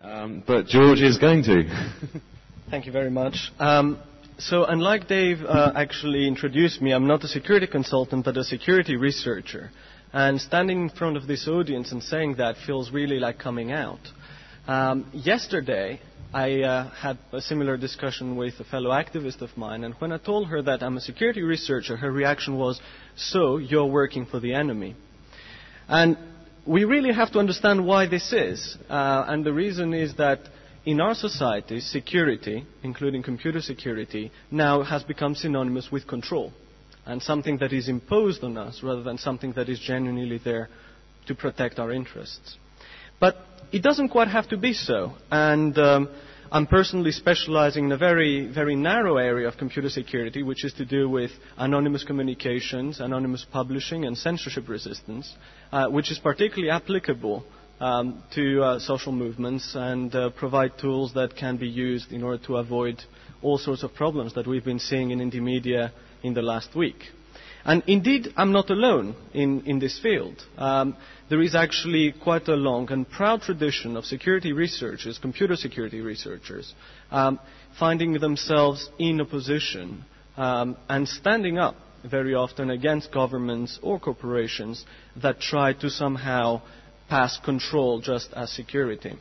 But George is going to. Thank you very much. So unlike Dave actually introduced me, I'm not a security consultant, but a security researcher. And standing in front of this audience and saying that feels really like coming out. Yesterday, I had a similar discussion with a fellow activist of mine, and when I told her that I'm a security researcher, her reaction was, "So, you're working for the enemy." And we really have to understand why this is. And the reason is that in our society, security, including computer security, now has become synonymous with control. And something that is imposed on us rather than something that is genuinely there to protect our interests. But it doesn't quite have to be so. And I'm personally specializing in a very, very narrow area of computer security, which is to do with anonymous communications, anonymous publishing, and censorship resistance, which is particularly applicable to social movements and provide tools that can be used in order to avoid all sorts of problems that we've been seeing in indie media in the last week. And indeed, I'm not alone in this field. There is actually quite a long and proud tradition of security researchers, computer security researchers, finding themselves in opposition and standing up very often against governments or corporations that try to somehow pass control just as security.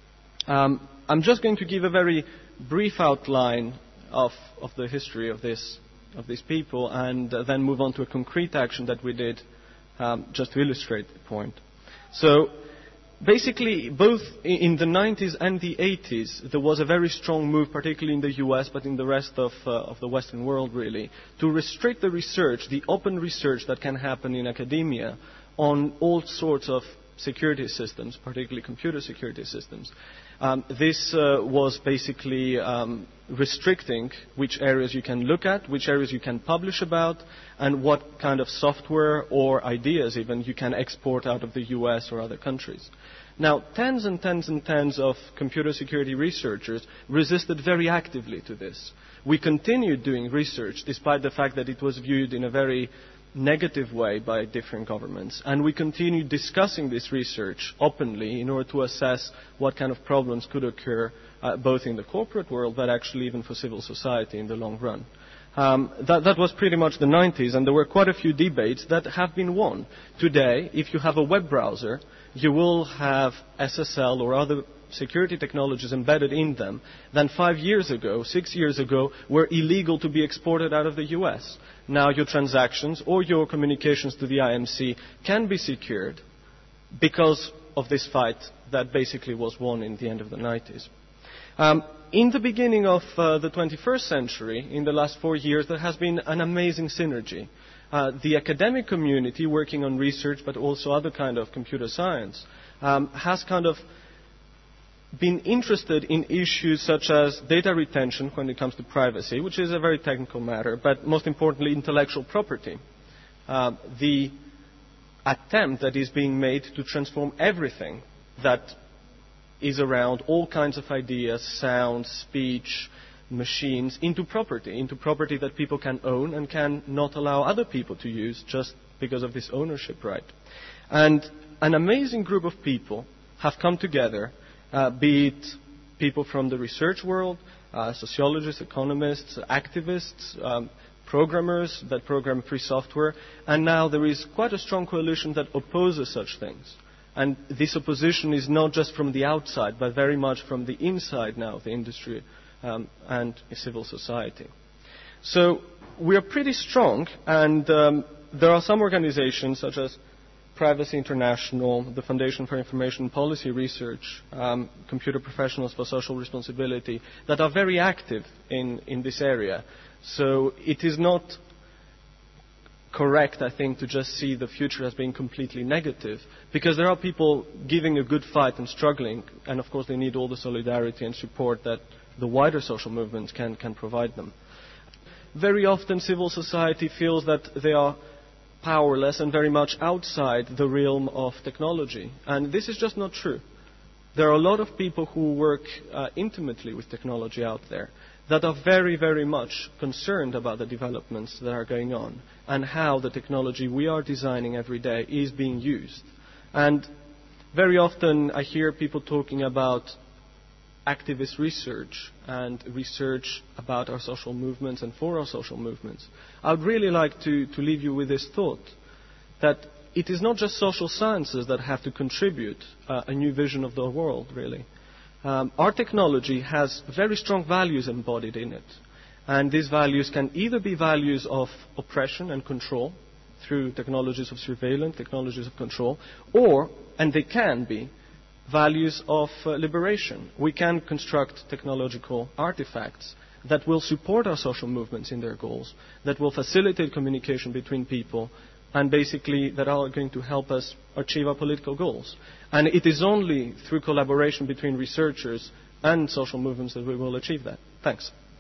I'm just going to give a very brief outline of the history of these people and then move on to a concrete action that we did just to illustrate the point. So basically, both in the 90s and the 80s, there was a very strong move, particularly in the US, but in the rest of the Western world really, to restrict the research, the open research that can happen in academia on all sorts of security systems, particularly computer security systems. This was basically restricting which areas you can look at, which areas you can publish about, and what kind of software or ideas even you can export out of the US or other countries. Now, tens and tens and tens of computer security researchers resisted very actively to this. We continued doing research despite the fact that it was viewed in a very negative way by different governments. And we continued discussing this research openly in order to assess what kind of problems could occur both in the corporate world but actually even for civil society in the long run. That was pretty much the 90s, and there were quite a few debates that have been won. Today, if you have a web browser, you will have SSL or other security technologies embedded in them than 5 years ago, 6 years ago, were illegal to be exported out of the US. Now your transactions or your communications to the IMC can be secured because of this fight that basically was won in the end of the 90s. In the beginning of the 21st century, in the last 4 years, there has been an amazing synergy. The academic community working on research, but also other kind of computer science, has kind of been interested in issues such as data retention when it comes to privacy, which is a very technical matter, but most importantly, intellectual property. The attempt that is being made to transform everything that is around all kinds of ideas, sound, speech, machines, into property that people can own and can not allow other people to use just because of this ownership right. And an amazing group of people have come together, be it people from the research world, sociologists, economists, activists, programmers that program free software, and now there is quite a strong coalition that opposes such things. And this opposition is not just from the outside, but very much from the inside now of the industry and civil society. So we are pretty strong, and there are some organizations such as Privacy International, the Foundation for Information Policy Research, Computer Professionals for Social Responsibility, that are very active in this area. So it is not correct, I think, to just see the future as being completely negative, because there are people giving a good fight and struggling, and of course they need all the solidarity and support that the wider social movements can provide them. Very often civil society feels that they are powerless and very much outside the realm of technology, and this is just not true. There are a lot of people who work intimately with technology out there that are very, very much concerned about the developments that are going on and how the technology we are designing every day is being used. And very often I hear people talking about activist research and research about our social movements and for our social movements, I would really like to leave you with this thought, that it is not just social sciences that have to contribute a new vision of the world, really. Our technology has very strong values embodied in it. And these values can either be values of oppression and control through technologies of surveillance, technologies of control, and they can be, values of liberation. We can construct technological artifacts that will support our social movements in their goals, that will facilitate communication between people, and basically that are going to help us achieve our political goals. And it is only through collaboration between researchers and social movements that we will achieve that. Thanks.